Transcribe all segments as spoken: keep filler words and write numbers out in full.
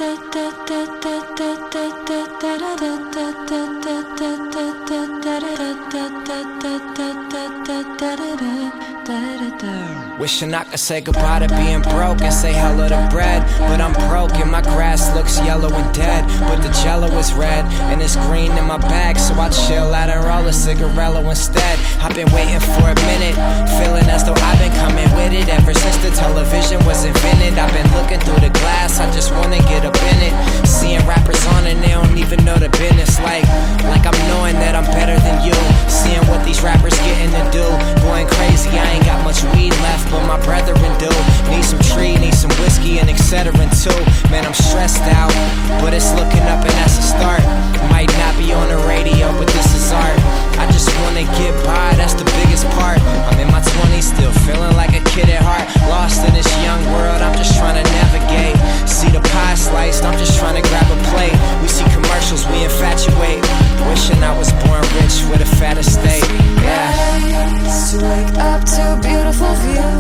Wishing I could say goodbye to being broke and say hello to bread, but I'm broke and my grass looks yellow and dead, but the jello is red and it's green in my bag, so I chill out and roll a cigarello instead. I've been waiting for a minute, feeling as though I've been coming with it ever since the television was invented. I've been looking through the glass, I just wanna get up in it, seeing rappers on and they don't even know the business, like like I'm knowing that I'm better than you, seeing what these rappers getting to do, going crazy. I ain't got much weed left, but my brethren do. Need some tree, need some whiskey and et cetera too. Man, I'm stressed out, but it's looking up and that's a start. Might not be on the radio, but this is art. I just wanna get by, that's the biggest part. I'm in my twenties, still feeling like a kid at heart, lost in this young world, I'm just trying to navigate. See the pie sliced, I'm just trying to grab a plate. We see commercials, we infatuate, wishing I was born rich with a fat estate. Yeah. To wake up to a beautiful view,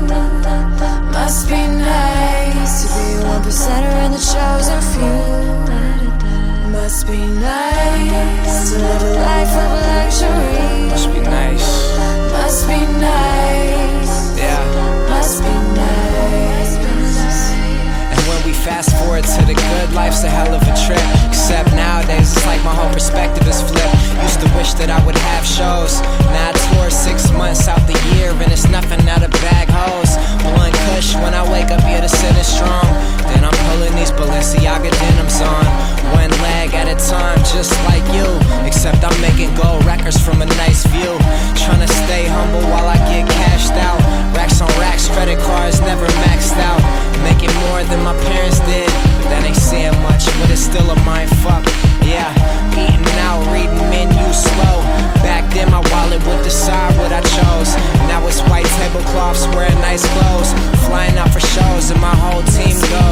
must be nice to be a one percenter in the chosen few. Must be nice to live a life of luxury. Must be nice. Must be nice. Yeah. Must be nice. And when we fast forward to the good, life's a hell of a trip. Except nowadays, it's like my whole perspective is flipped. Used to wish that I would have shows, now I tour six months out the year and it's nothing out of bag hoes. Blowing kush when I wake up, yeah, the sitting strong. Then I'm pulling these Balenciaga denims on, one leg at a time, just like you. Except I'm making gold records from a nice view, trying to stay humble while I get cashed out. Racks on racks, credit cards never maxed out, making more than my parents did, but that ain't saying much, but it's still a mind fuck. Yeah, eating out, reading menus slow. Back then my wallet would decide what I chose. Now it's white tablecloths, wearing nice clothes, flying out for shows and my whole team goes.